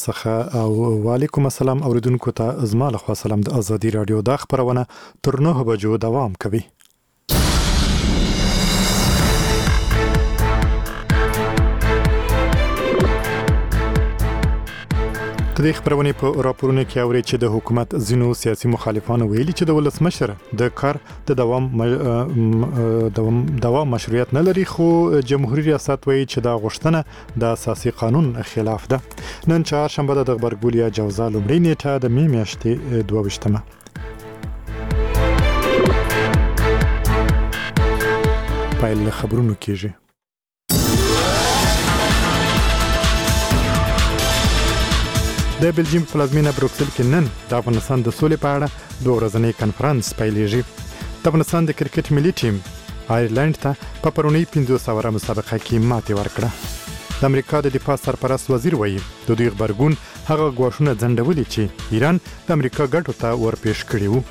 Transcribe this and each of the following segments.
څخه او وعلیکم السلام اوریدونکو ته زما له خوا سلام د ازادي رادیو د خبرونه تر 9 بجو دوام کوي. د خبرونې په راپورونو کې اوري چې د حکومت ځینو سیاسي مخالفانو ویلي چې د ولسمشر د کار د دوام مشروعیت نه لري، خو جمهوریت ریاست وایي چې دا غوښتنه د اساسي قانون خلاف ده. نن چهارشنبه د غبرګولیا جوزا لومړی نیټه د می میاشتې 22مه. پایل خبرونو کېږي. د بلجیم پلازمینه بروکسل کې نن د افغانستان د سولې په اړه دوه ورځنی کنفرانس پیلېږي. د افغانستان د کرکټ ملي ټیم آیرلند ته په پرونی 500 مسابقه کې ماتې ورکړه. د امریکا د دفاع سرپرست وزیر وایي د دوی غبرګون هغه غواړونه ځنډولي چې ایران د امریکا ګټو ته ورپېښ کړي وو.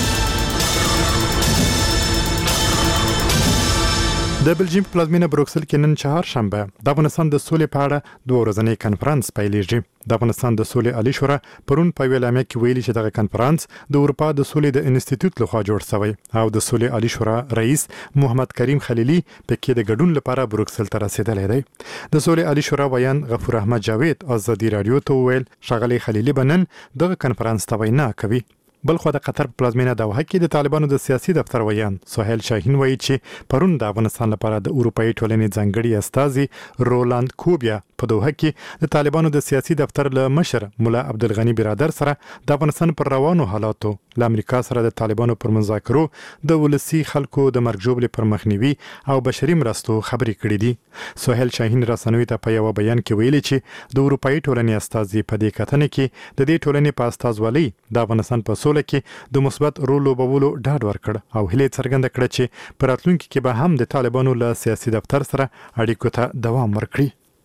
د بلجیم پلازمینه بروکسل کې نن چهارشنبه د افغانستان د سولې په اړه دوه ورځنی کنفرانس پیلېږي. د افغانستان د سولې عالی شورا پرون په ویلامه کې ویلي چې دغه کنفرانس د اروپا د سولې د انسټیټیوټ لخوا جوړ شوی او د سولې عالی شورا رئیس محمد کریم خلیلی په کې د ګډون لپاره بروکسل ته رسیدلی دی. د سولې عالی شورا ویان غفور احمد جاوید ازادي رادیو ته ویل ښاغلی خلیلی بنن دغه کنفرانس ته وینا کوي. بلخو د قطر پلازمینه دوحه کې د طالبانو د سیاسي دفتر ویان سهیل شاهین وایي چې پرون د افغانستان لپاره د اروپאי ټولنې ځانګړي استازي رولاند کوبیا په دوحه کې د طالبانو د سیاسي دفتر له مشر مولا عبدالغنی برادر سره د افغانستان پر روانو حالاتو له امریکا سره د طالبانو پر مذاکرو د ولسی خلکو د مرګ ژوبلې پر مخنیوي او بشري مرستو خبرې کړې دي. سهیل شاهین رسنوي ته په یو بیان کې ویلي چې د اروپאי ټولنې استازي په دې کتنه کې د دې ټولنې په استازولۍ د افغانستان په کې د مثبت رول لوبولو ډاډ ورکړ او هیله څرګنده کړه چې په راتلونکي کې به هم د طالبانو له سیاسي دفتر سره اړیکو ته دوام ورکړي.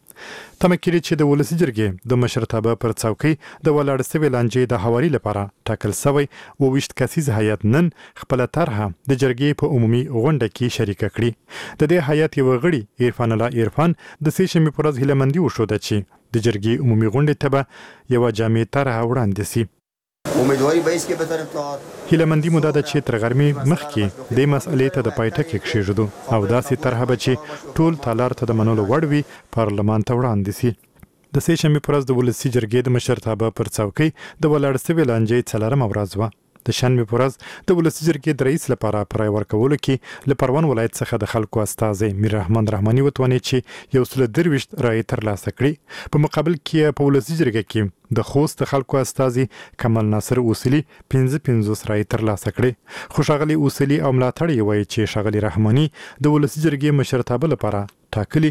تمه کړي چې د ولسی جرګې د مشرتابه پر څوکۍ د ولاړ سوي لانجې د حوالي لپاره ټاکل شوی 22 کسیز هیئت نن خپل طرحه د جرګې په عمومي غونډه کې شریک کړي. د دې هیئت یو غړي عرفان الله عرفان د سېشنبه پر ورځ هیلمندي وشوده چې د جرګې عمومي غونډې ته به یو جامع طرحه وړاندې شي. امیدواری به است که به طرف تا هیلمندي مو ده چې تر غرمې مخکې د مسئلې ته د پایټه کې کښېږدو او داسې طرحه به چې ټول تالار ته د منلو وړ وي پارلمان ته وړاندې شي. د سېشنبې پر ورځ د ولسی جرګې د مشرتابه پر څوکۍ د ولاړ سوي لانجې 4مه ورځ وه. د شنبې پر ورځ د ولسی جرګې د رئیس لپاره پرای ورکولو کې له پروان ولایت څخه د خلکو استازي میر رحمان رحماني وتواني چې 123 رای ترلاسه کړي. په مقابل کې په ولسی جرګې کې د خوست خلکو استازي کمال ناصر اوسلی 55 رای ترلاسه کړي. خو ښاغلی اوسلی او ملاتړي وایي چې ښاغلی رحماني د ولسی جرګې مشرتابه لپاره ټاکلي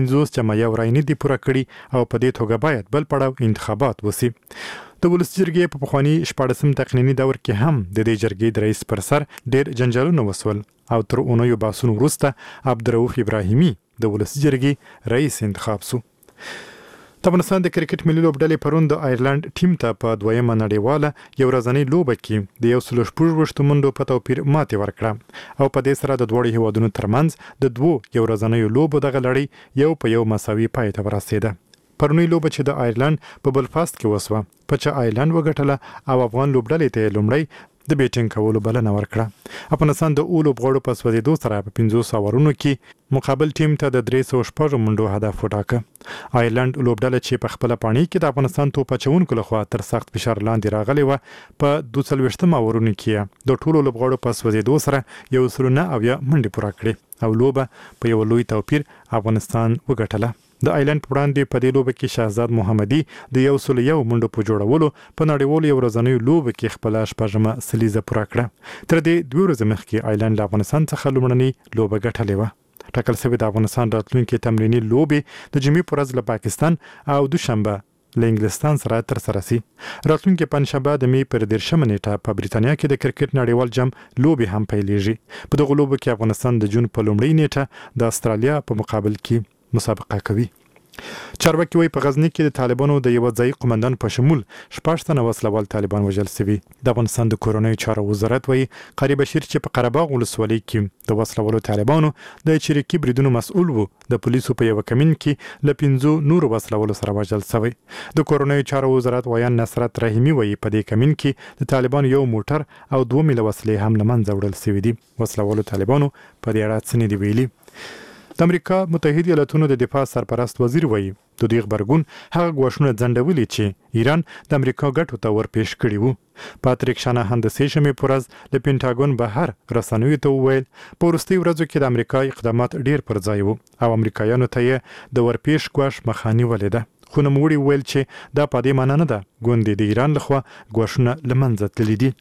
50 رای نه دي پوره کړي او په دې توګه باید بل پړاو انتخابات وسی. د ولسی جرګې په پخواني 14 تقنینی دور کې هم د دې جرګې د رئیس پر سر ډېر جنجالونه وسول او تر اونیو باسون وروسته عبدالرؤف ابراهیمي د ولسی جرګې رئیس انتخاب سو. د افغانستان د کرکټ ملي لوبډلې پرون د آیرلند ټیم ته په 2مه نړیواله یو ورځنۍ لوبه کې د 116 منډو په توپیر ماتې ورکړه او په دې سره د دوه هیوادونو ترمنځ د دوه یو ورځنۍ لوبو دغه لړۍ یو په یو مساوي پای ته ورسېده. پرونی لوبه چې د آیرلند په بلفاست کې وسوه په چې آیرلند وګټله او افغان لوبډلې ته لومړی د بیټینګ کولو بلنه ورکړه. افغانستان د اولو بغړو په سوځېدو سره په 500 اورونو کې مقابل ټیم ته د 306 منډو هدف وټاکه. آیرلند لوبډله چې په خپل پاڼۍ کې د افغانستان توپ اچونکو لخوا تر سخت فشار لاندې راغلی و په 42 اورونو کې د ټولو لوبغړو په سوځېدو سره یو سلونه او یا منډې پوره کړې او لوبه په یو لوی توپیر افغانستان وګټله. د آیلند په وړاندې په دې لوبه کې شهزاد محمدي د 101 منډو په جوړولو په نړیوالو یو ورځنیو لوبه کې خپل شپږمه سلیزه پوره کړه. تر دې 2 ورځې مخکې آیلند له افغانستان څخه لومړنۍ لوبه ګټلې وه. ټاکل شوې د افغانستان راتلونکي تمریني لوبې د جمعې په ورځ له پاکستان او دوشنبه له انګلستان سره ترسره شي. راتلونکي پنځشنبه د می پر 13 نیټه په بریتانیا کې د کرکټ نړیوال جام لوبې هم پیلېږي. په دغه لوبه کې افغانستان د جون په لومړۍ نیټه د استرالیا په مقابل کې مسابقه کوي. چارواکي وایي په غزني کې د طالبانو د یو ځایي قومندان په شمول 14 تنه وسلوال طالبان وژل شوي. د افغانستان د کورنیو چارو وزارت وایي قاری بشیر چې په قره باغ ولسوالۍ کې د وسلوالو طالبانو د چریکي بریدونو مسؤل وو د پولیسو په یو کمین کې ل 15 نور وسلوالو سره وژل شوی. د کورنیو چارو وزارت وایي نصرت رحیمی وایي په دې کمین کې د طالبان یو موټر او 2 میله وسلې هم لمنځه وړل شوي دي. وسلوالو طالبانو په دې اړه څه نه دی ویلي. د امریکا متحده ایالاتونو د دفاع سرپرست وزیر وایي د دې خبرګون هغه غوښنه ځنډولې چې ایران د امریکا ګټو ته ورپېښ کړی وو. پاتریک شانهان د سې شنبې پر ورځ له پینټاګون بهر رسنیو ته وویل په وروستي ورځو کې د امریکا اقدامات ډیر پر ځای وو او امریکایانو ته یې د ورپېښ غوښ مخاني ولیده. خو نوموړي ویل چې دا په دې معنی نه ده ګوندې د ایران لخوا غوښنه لمنځه تللي دي.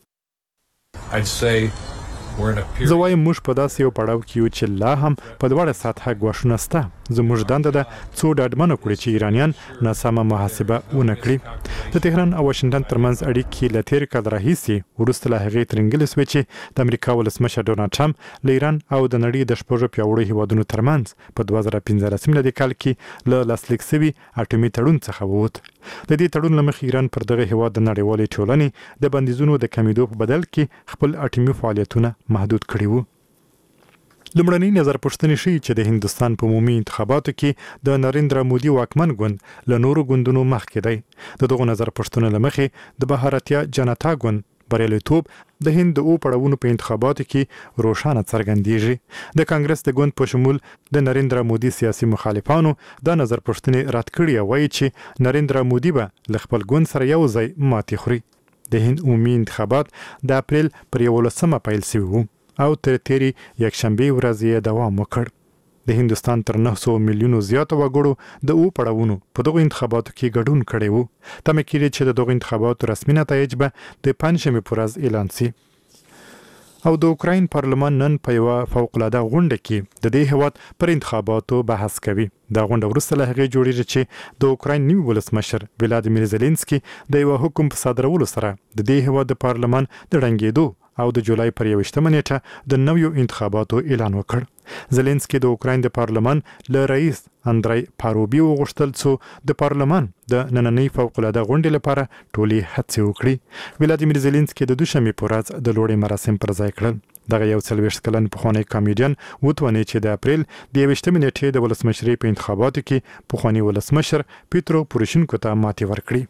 زه وایم موږ په داسې یو پړاو کې یو چې لا هم په دواړه سطحه غوښنه شته. زموږ دنده ده څو ډاډمنه کړو چې ایرانیان ناسمه محاسبه ونه کړي. د تهران او واشنگټن ترمنځ اړیکې له تیر کال راهیسې وروسته له هغې ترنګلې شوې چې د امریکا ولسمشر ډونالډ ټرمپ له ایران او د نړۍ د شپږو پیاوړو هیوادونو ترمنځ په 2015 میلادي کال کې له لاسلیک شوي اټومي تړون څخه ووت. د دې تړون له مخې ایران پر دغه هیواد د نړیوالې ټولنې د بندیزونو د کمیدو په بدل کې خپل اټومي فعالیتونه محدود کړي وو. لومړنۍ نظر پوښتنې ښیي چې د هندستان په عمومي انتخاباتو کې د نریندرا مودي واکمن ګوند له نورو ګوندونو مخکې دی. د دغو نظر پوښتنو له مخې د بهارتیا جنتا ګوند بریالیتوب د هند د پړاوونو په انتخاباتو کې روښانه څرګندېږي. د کانګرس د ګوند په شمول د نریندرا مودي سیاسي مخالفانو دا نظر پوښتنې رد کړي او وایي چې نریندرا مودي به له خپل ګوند سره یو ځای ماتې خوري. د هند عمومي انتخابات د اپریل پر 11 پیل شوي وو او تر تیرې یکشنبې ورځ یې دوام وکړ. د هندستان تر 900 میلیونو زیاتو وګړو د پړاوونو په دغو انتخاباتو کې ګډون کړی وو. تمه کېږي چې د دغو انتخاباتو رسمي نتایج به د پنځشنبې په ورځ اعلان شي. او د اوکراین پارلمان نن په یوه فوق‌العاده غونډه کې د دې هیواد پر انتخاباتو بحث کوي. دا غونډه وروسته له هغې جوړیږي چې د اوکراین نوي ولسمشر ولادیمیر زيلنسکي د یو حکم په صادرولو سره د دې هیواد د پارلمان د ړنګېدو او د جولای پر 21 نیټه د نویو انتخاباتو اعلان وکړ. زيلنسکي د اوکراین د پارلمان له رئیس اندرای پاروبي وغوښتل چې د پارلمان د نننۍ فوق‌العاده غونډې لپاره ټولې هڅې وکړي. ولادیمیر زيلنسکي د دوشنبې په ورځ د لوړې مراسم پر ځای کړل. دغه یو 40 کلن پخوانی کامیډین وتواني چې د اپریل د 21 نیټې د ولسمشرۍ په انتخاباتو کې پخوانی ولسمشر پیترو پوروشینکو ته ماتې ورکړي.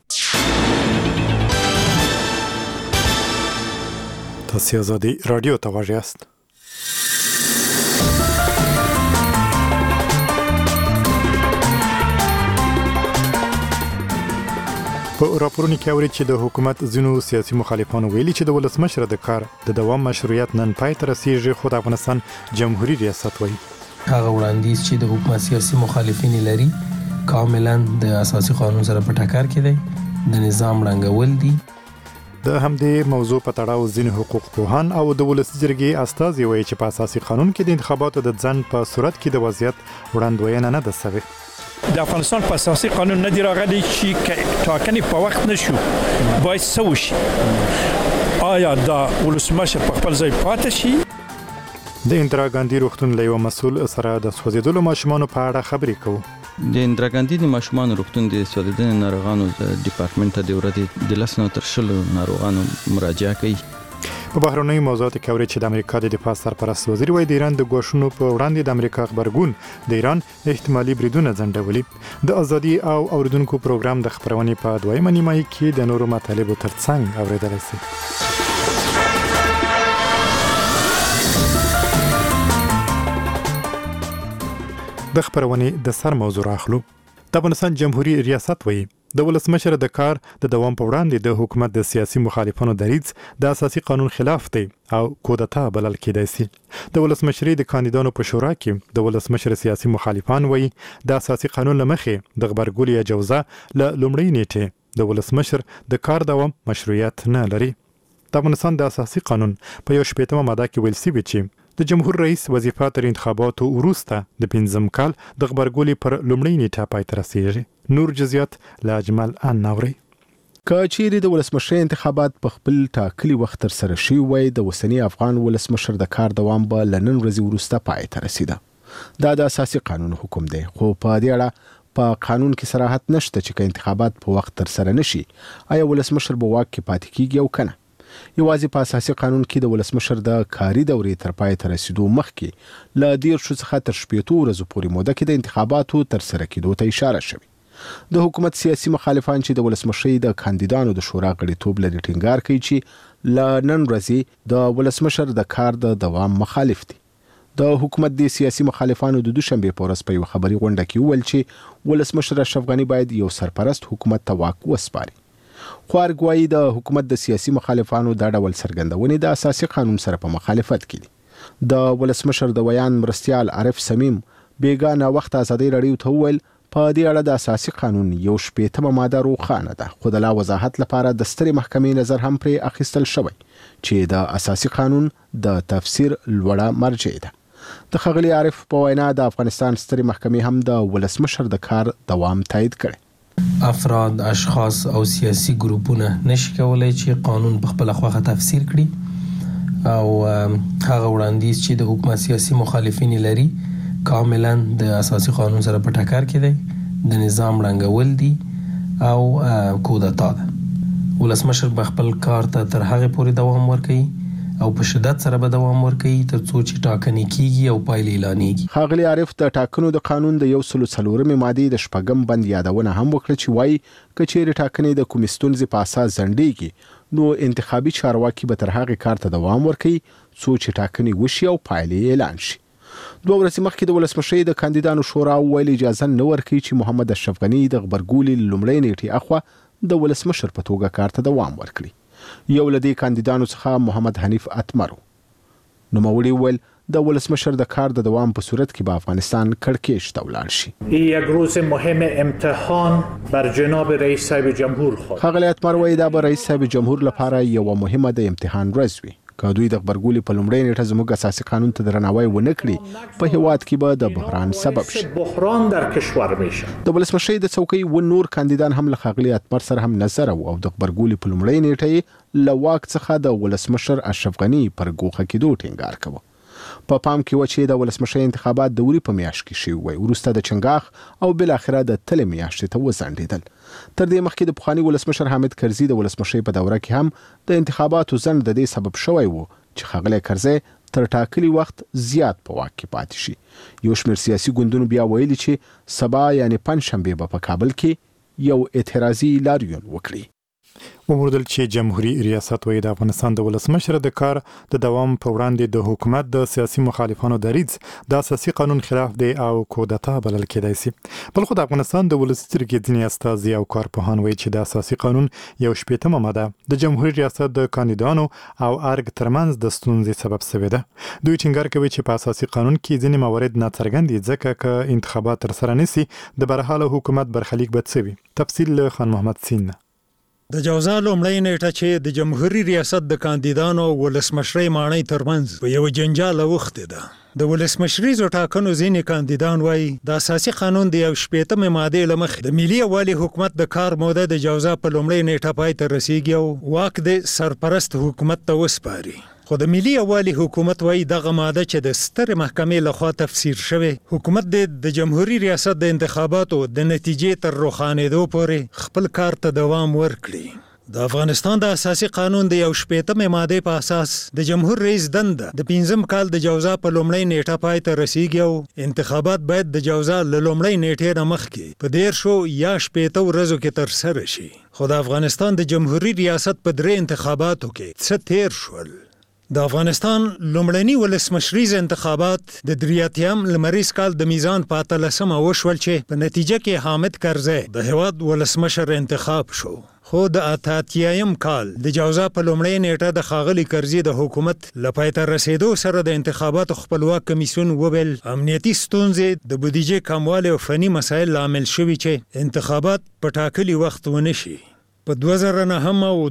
تاسو آزادي رادیو ته غواړئ یاست. په راپورونو کې اوري چې د حکومت ځینو سیاسي مخالفانو ویلي چې د ولسمشر د کار د دوام مشروعیت نن پای ته رسیږي، خو د افغانستان جمهوریت ریاست وایي هغه وړاندیز چې د حکومت سیاسي مخالفین لري کاملا د اساسي قانون سره په ټکر کې دی، د نظام ړنګول دي. د همدې موضوع په تړاو ځینې حقوق پوهان او د ولسي جرګې استازي وایي چې په اساسي قانون کې د انتخاباتو د ځنډ په صورت کې د وضعیت وړاندوینه نه ده شوې. د افغانستان په اساسي قانون نه دی راغلی چې ټاکنې په وخت نشو باید څه وشي. آیا دا ولسمشر په خپل ځای پاتې شي؟ د اندرا ګاندي روغتون له یو مسؤل سره د سوځېدلو ماشومانو په اړه خبرې کوو. د اندرا ګاندي د ماشومانو روغتون د سوځېدلو ناروغانو د ډپارټمنټ ته د ورځې د 10 تر 20 ناروغانو مراجعه کوي. په بهرنیو موضوعاتو کې اوري چې د امریکا د دفاع سرپرست وزیر وایي د ایران د غوښنو په وړاندې د امریکا خبرګون د ایران احتمالي بریدونه ځنډولي. د ازادي او اوریدونکو پروګرام د خبرونې په دویمه نیمایي کې د نورو مطالبو ترڅنګ اوریدلای شي. د خبرونې د سر موضوع راخلو. د افغانستان جمهوریت ریاست وایي د ولسمشر د کار د دوام په وړاندې د حکومت د سیاسي مخالفانو دریځ د اساسي قانون خلاف دی او کودتا بلل کېدای شي. د ولسمشرۍ د کاندیدانو په شورا کې د ولسمشر سیاسي مخالفان وایي د اساسي قانون لمخې د غبرګولي جوزه له لومړۍ نیټې د ولسمشر د کار دوام مشروعیت نه لري. د افغانستان د اساسي قانون په 18 ماده کې ویل شوی چې د جمهور رئیس وظیفه تر انتخاباتو وروسته د 5 کال د غبرګولي پر لومړۍ نیټه پای ته رسیږي. نور جزئیات لا اجمل ان نوري. کچېری د ولسمشر انتخابات په خپل ټاکلي وخت تر سره شي وای د وسنی افغان ولسمشر د کار دوام به لنن ورځې وروسته پای ته رسیده. دا د اساسي قانون حکم دی، خو په دې اړه په قانون کې صراحت نشته چې انتخابات په وخت تر سره نشي آیا ولسمشر به واک کې پاتې کیږي او کنه. یوازې په اساسي قانون کې د ولسمشر د کاري دورې تر پای ته رسیدو مخکې له 10 څخه تر 15 ورځې پورې موده کې د انتخاباتو تر سره کېدو ته اشاره شوې. د حکومت سیاسي مخالفان چې د ولسمشرۍ د کاندیدانو د شورا غړیتوب لري ټینګار کوي چې ل نن ورځې د ولسمشر د کار د دوام مخالف دي. د حکومت د سیاسي مخالفانو د دوشنبه په ورځ په یو خبري غونډه کې وویل چې ولسمشر اشرف غنی باید یو سرپرست حکومت ته واک وسپاري. خو ارګوایي د حکومت د سیاسي مخالفانو دا ډول څرګندونې د اساسي قانون سره په مخالفت کې دي. د ولسمشر د ویان مرستيال عارف سمیم بیګانه وخت ازادي رادیو ته وویل په دې اړه د اساسي قانون یو شپېتمه ماده روښانه ده، خو د لا وضاحت لپاره د سترې محکمې نظر هم پرې اخیستل شوی چې د اساسي قانون د تفسیر لوړه مرجع ده. د ښاغلي عارف په وینا د افغانستان سترې محکمې هم د ولسمشر د کار دوام تایید کړي. افراد، اشخاص او سیاسي ګروپونه نشي کولای چې قانون په خپل خوخه تفسیر کړي او هغه وړاندیز چې د حکومت سیاسي مخالفین لري کاملا د اساسي قانون سره په ټکر کې دی، د نظام ړنګول دي او کودتا ده. ولسمشر به خپل کار ته تر هغه پورې دوام ورکوي او په شدت سره به دوام ورکوي تر څو چې ټاکنې کیږي او پایلې اعلانېږي. ښاغلي عارف د ټاکنو د قانون د 104 مادې د شپږم بند یادونه هم وکړه چې وایي که چیرې ټاکنې د کومې ستونزې په اساس ځنډېږي نو انتخابي چارواکي به تر هغه کار ته دوام ورکوي څو چې ټاکنې وشي او پایلې اعلان شي. 2 ورځې مخکې د ولسمشرۍ د کاندیدانو شورا ویل اجازه نه ورکوي چې محمد اشرف غنی د غبرګولي لومړۍ نیټې اخوا د ولسمشر په توګه کار ته دوام ورکړي. یو لدی کاندیدانو څخه محمد حنیف اتمر نوموړي ویل د ولسمشر د کار د دوام په صورت کې به افغانستان کړکېچ ته ولاړ شي. یک روز مهم امتحان بر جناب رئیس صاحب جمهور خواهد. ښاغلی اتمر وایي دا به رئیس صاحب جمهور لپاره یو مهمه د امتحان ورځ وي. که دوی د غبرګولي په لومړۍ نیټه زموږ اساسي قانون ته درناوی ونه کړي په هیواد کې به د بحران سبب شي. بحران در کشور میشه. د ولسمشرۍ د څوکۍ و نور کاندیدان هم له ښاغلي اتمر سره هم نظر او د غبرګولي په لومړۍ نیټه له واک څخه د ولسمشر اشرف غنی پر ګوښه کېدو ټینګار کوي. په پام کې و چې د ولسمشرۍ انتخابات د وری په میاشت کې شوي وي، وروسته د چنګاښ او بل اخره د تلې میاشتې ته وځنډېدل. تر دې مخکې د پخواني ولسمشر حامد کرزي د ولسمشرۍ په دوره کې هم د انتخاباتو ځنډ د دې سبب شوی و چې ښاغلی کرزي تر ټاکلي وخت زیات په واک کې پاتې شي. یو شمېر سیاسي ګوندونو بیا ویلي چې سبا یعنی پنجشنبې به په کابل کې یو اعتراضي لاریون وکړي. وموندل چې جمهوریت ریاست وایي د افغانستان د ولسمشر د کار د دوام په وړاندې د حکومت د سیاسي مخالفانو دریځ د اساسي قانون خلاف دی او کودتا بلل کېدای شي. بل خو د افغانستان د ولس جرګې ځینې استازي او کارپوهان وایي چې د اساسي قانون یو شپېتمه ماده د جمهوریت ریاست د کاندیدانو او ارګ ترمنځ د ستونزې سبب شوې ده. دوی ټینګار کوي چې په اساسي قانون کې ځینې موارد ناڅرګند دي ځکه که انتخابات تر سره نشي د برحاله حکومت برخلیک بد شوی. تفصیل له خان محمد سین. د جوزا لومړی نیټه چې د جمهوریت ریاست د کاندیدانو ولسمشرۍ ماڼۍ ترمنځ په یو جنجال اوښتې ده. د ولسمشریزو ټاکنو ځینې کاندیدان وایي د اساسي قانون د 18مې مادې له مخې د ملي یووالي حکومت د کار موده د جوزا په لومړۍ نیټه پای ته رسیږي او واک د سرپرست حکومت ته وسپاري. خو د ملي یووالي حکومت وایي دغه ماده چې د سترې محکمې لخوا تفسیر شوی حکومت د جمهوریت ریاست د انتخاباتو د نتیجې تر روښانېدو پورې خپل کار ته دوام ورکړي. د افغانستان د اساسي قانون د 18مې مادې په اساس د جمهور رئیس دنده د 5م کال د جوزا په لومړۍ نیټه پای ته رسیږي او انتخابات باید د جوزا له لومړۍ نیټې نه مخکې په 10 یا 18 ورځو کې تر سره شي. خو د افغانستان د جمهوریت ریاست په 3 انتخاباتو کې څه تیر شول. د افغانستان لومړني ولسمشریز انتخابات د 83م لمریز کال د میزان په 13مه وشول چې په نتیجه کې حامد کرزي د هیواد ولسمشر انتخاب شو. خو د 88م کال د جوزا په لومړۍ نیټه د ښاغلي کرزي د حکومت له پای ته رسیدو سره د انتخاباتو خپلواک کمیسیون وویل امنیتي ستونزې د بودیجې کموالی او فني مسایل لامل شوي چې انتخابات په ټاکلي وخت ونه شي. په 2009 او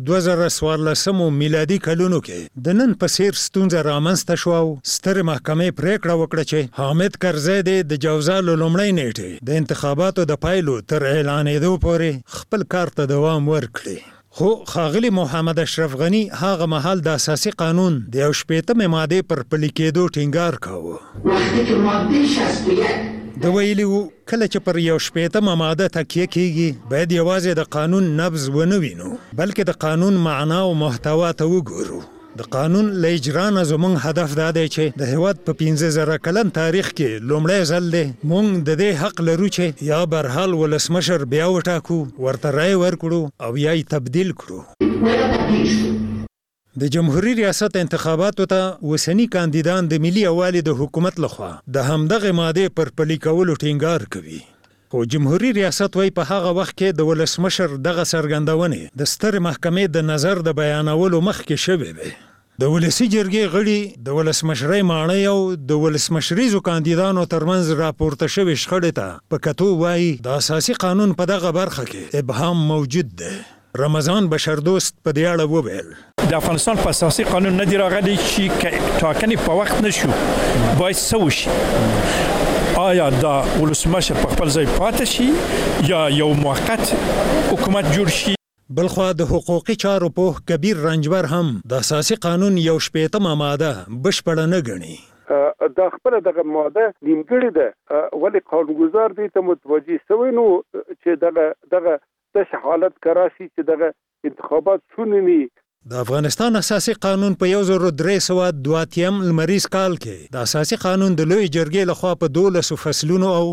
2014 میلادي کلونو کې د نن په څیر ستونزه رامنځته شوه او سترې محکمې پریکړه وکړه چې حامد کرزي د جوزا له لومړۍ نیټې د انتخاباتو د پایلو تر اعلانېدو پورې خپل کار ته دوام ورکړي. خو ښاغلي محمد اشرف غنی هغه مهال د اساسي قانون د 18مې مادې پر پلي کېدو ټینګار کاوه. د ویلي وو کله چې پر یو شپېتمه ماده تکیه کیږي باید یوازې د قانون نبض ونه وینو بلکې د قانون معنا او محتوا ته وګورو. د قانون له اجرا نه زموږ هدف دا دی چې د هیواد په 15,000 کلن تاریخ کې لومړی ځل دی موږ د دې حق لرو چې یا برحال ولسمشر بیا وټاکو ورته رای ورکړو او یا یې تبدیل کړو. د جمهوریت ریاست انتخاباتو ته وسنی کاندیدان د ملي یووالي د حکومت لخوا د همدغه ماده پر پلي کولو ټینګار کوي. خو جمهوریت ریاست وایي په هغه وخت کې د ولسمشر دغه څرګندونې د سترې محکمې د نظر د بیانولو مخکې شوې وې. د ولسي جرګې غړي د ولسمشرۍ ماڼۍ او د ولسمشریزو کاندیدانو ترمنځ راپورته شوې شخړې ته په کتو وایي د اساسي قانون په دغه برخه کې ابهام موجود دی. رمضان بشردوست په دې اړه وویل د افغانستان په اساسي قانون نه دی راغلی چې ټاکنې په وخت نشو باید څه وشي آیا دا ولسمشر په خپل ځای پاتې شي یا یو موقت حکومت جوړ شي. بلخوا د حقوقي چارو پوه کبیر رنجبر هم د اساسي قانون یو شپېتمه ماده بشپړه نه ګڼي. دا خپله دغه ماده نیمګړې ده ولې قانونګذار دې ته متوجه شوی نو چې دغه داسې حالت کراسي چې دغه انتخابات شونې نه. د افغانستان اساسي قانون په 1382 لمریز کال کې د اساسي قانون د لوی جرګې لخوا په 12 فصلونو او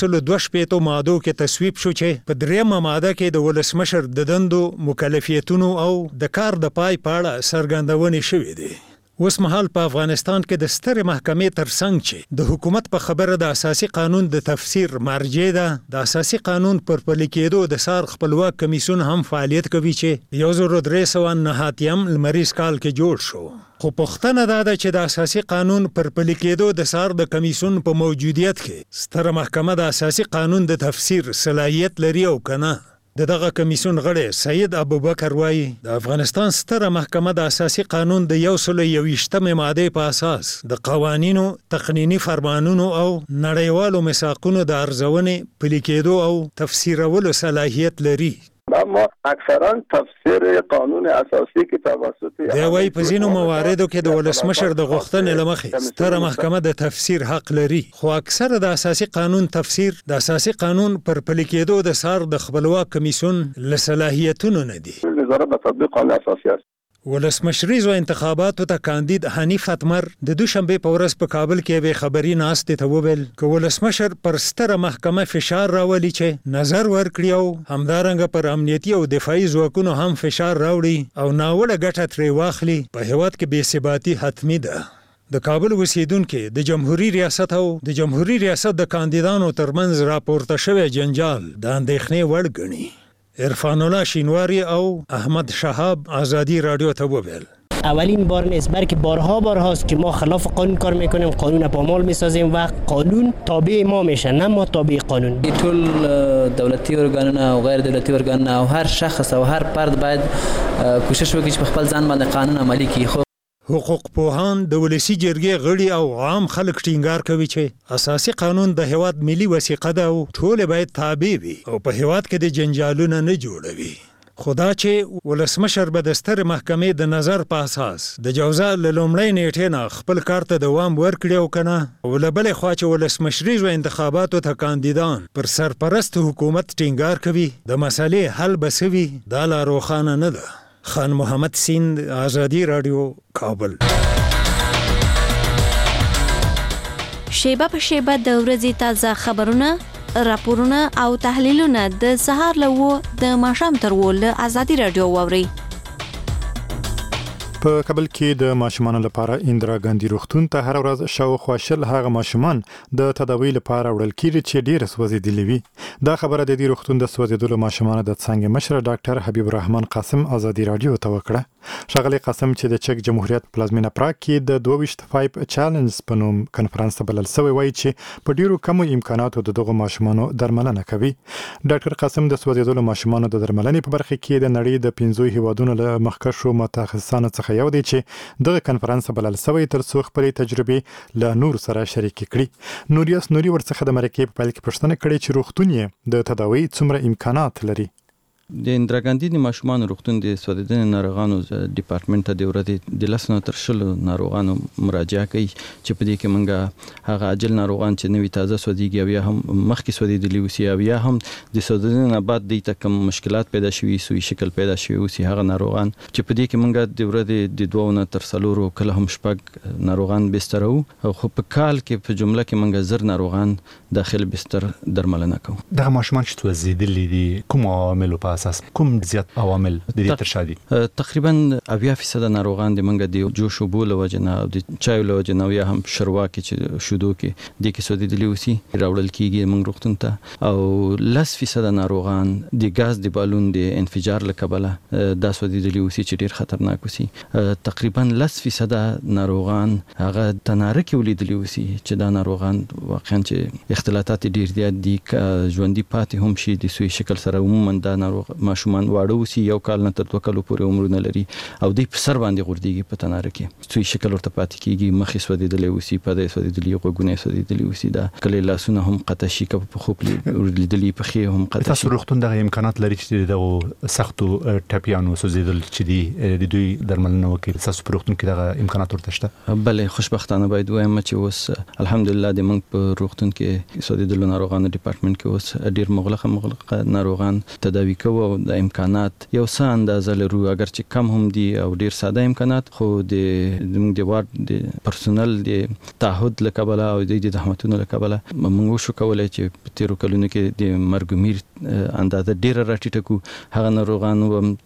122 مادو کې تصویب شو چې په 3مه ماده کې د ولسمشر د دندو مکلفیتونو او د کار د پای په اړه څرګندونې شوې دي. اوس مهال په افغانستان کې د سترې محکمې ترڅنګ چې د حکومت په خبره د اساسي قانون د تفسیر مرجع ده د اساسي قانون پر پلي کېدو د سار خپلواک کمیسیون هم فعالیت کوي چې 1399 لمریز کال کې جوړ شو. خو پوښتنه دا ده چې د اساسي قانون پر پلي کېدو د سار د کمیسیون په موجودیت کې ستره محکمه د اساسي قانون د تفسیر صلاحیت لري او کنه. دغه کمیسیون غړی سید ابوبکر وایي د افغانستان ستره محکمه د اساسي قانون د 121مه ماده په اساس د قوانینو تقنینی فرمانونو او نړیوالو میثاقونو د ارزونې پلي کېدو او تفسیرولو صلاحیت لري. اما اکثرا تفسیر قانون اساسی کې توسط دی وایي په ځینو مواردو کې د ولسمشر د غوښتنې لمخې ستره محکمه د تفسیر حق لري خو اکثره د اساسي قانون تفسیر د اساسي قانون پر پلي کېدو د سار د خپلواک کمیسیون له صلاحیتونو نه دي. وزارت د تطبیق قانون اساسي ولسمشریزو انتخاباتو ته کاندید حنیف اتمر د دوشنبه په ورځ په کابل کې به خبري ناستې ته وویل چې ولسمشر پر ستره محکمه فشار راولي چې نظر ورکړي او همدارنګه پر امنیتي او دفاعي ځواکونو هم فشار راوړي او ناوړه ګټه ترې واخلي. په هیواد کې بې ثباتي حتمي ده. د کابل اوسیدونکو د جمهوریت ریاست او د جمهوریت ریاست د کاندیدانو ترمنځ راپورته شوی جنجال د اندېښنې وړ ګڼي. عرفان الله شینواری او احمد شهاب آزادی رادیو ته وویل اولین بار نیست بلکه بارهاست که ما خلاف قانون کار میکنیم، قانون پامال میسازیم و قانون تابع ما میشه نه ما تابع قانون. ټول دولتي ارګانونه او غیر دولتي ارګانونه او هر شخص او هر فرد باید کوشش وکړي چې خپل ځان باندې قانون عملي کړي. حقوق پوهان د ولسی جرګې غړي او عام خلک ټینګار کوي چې اساسي قانون د هیواد ملي وثیقه ده او ټول باید تابع وي او په هیواد کې د جنجالونو نه جوړوي. خدا چې ولسمشر به د ستر محکمې د نظر په اساس د جوزا لومړی نیټه نه خپل کار ته دوام ورکړي او کنه ولبل خو چې ولسمشریزو انتخاباتو ته کاندیدان پر سرپرست حکومت ټینګار کوي د مسلې حل بسوي دا لا روښانه نه ده. خان محمد سیند، آزادی رادیو، کابل. شیبه په شیبه د ورځې تازه خبرونه، راپورونه او تحلیلونه د سهار له 9 د ماښام تر 10 له آزادی رادیو واورئ. په کابل کې د ماشومانو لپاره اندرا ګاندی روغتون ته هر ورځ شاوخوا شل هغه ماشومان د تداوی لپاره وړل کیږي چې ډیر سوځېدلي وي. دا خبره د دې روغتون د سوځېدلو ماشومانو د څنګه مشر ډاکټر حبیب الرحمن قاسم آزادی رادیو ته وکړه. شغله قاسم چې د چک جمهوریت پلازمینه پراګ کې د 22 چیلنج په نوم کنفرانس بلل سوی وایي چې په ډیرو کمو امکاناتو دغه ماشومانو درملنه کوي. ډاکټر قاسم د سوځېدلو ماشومانو د درملنې په برخه کې د نړۍ د 15 هیوادونو له مخکښو متخصصانو څخه یو دی چې دغه کنفرانس بلل سوی تر څو خپل تجربه له نور سره شریک کړي. نوریاس نوري ورڅخه د مرکې په پیل کې پوښتنه کړې چې روغتون د تداوی څومره امکانات لري. د اندرا ګاندي د ماشومان روغتون د سودیدنې ناروغانو ډپارټمنټ ته د ورځې د لسنو تر شلو ناروغانو مراجعه کوي چې په دې کې منګه هغه عاجل ناروغان چې نوی تازه سودیږي او یا هم مخکې سودیدلی وسی او یا هم د سودیدنې نه بعد د کوم مشکلات پیدا شوي سوی شکل پیدا شوی وسی هغه ناروغان چې په دې کې منګه د ورځې د 2 نه تر 4 کله هم شپږ ناروغان بستر او خو په کال کې په جمله کې منګه زر ناروغان داخل بستر درملنه کوي. دغه ماشومان چې توزیدلی دي کوم عوامل په اساس کوم زیات عوامل د دې ترشادي تقریبا 80% ناروغان د منګه د جوش او بول وجنه او د چای له وجنه یا هم شروا کې چې شودو کې د کې سودیدلی وسی راوړل کیږي موږ روغتون ته او 10% ناروغان د غاز د بالون د انفجار له کبله د سودیدلی وسی چې ډیر خطرناک وسی تقریبا 10% ناروغان هغه تنارکه ولیدلی وسی چې دا ناروغان واقعا چې اختلاطات ډیر دي ژوندۍ پاتې هم شي د سوی شکل سره عموما دا ناروغ ماشومان واړه وسی یو کال نه تر 2 کالو پورې عمر نه لري او د سر باندې غرديږي په تنارکه سوی شکل ورته پاتې کیږي مخې سودیدلی وسی په دې سودیدلی غوګونه سودیدلی وسی دا کله لاسونه هم قطع شي په خوب لیدلی په خې هم قطع شي. تاسو روغتون دغه امکانات لري چې دغه سختو ټپیانو سوزیدل چې دي د دوی درملنه وکړي تاسو په روغتون کې دغه امکانات ورته شته؟ بلې خوشبختانه باید وایم چې اوس الحمدلله د موږ په روغتون کې سودیدل ناروغانو ډپارټمنټ کې اوس ډیر مغلقه ناروغان تداوی کوي او د امکانات یو څه اندازه لرو اگر چې کم هم دي او ډیر ساده امکانات خو د وارد د پرسونل د تعهد لکبله او د زحمتونو لکبله موږ شو کولای چې په تیرو کلونو کې د مرګمیر اندازه ډیره راټیټه کو هغه ناروغان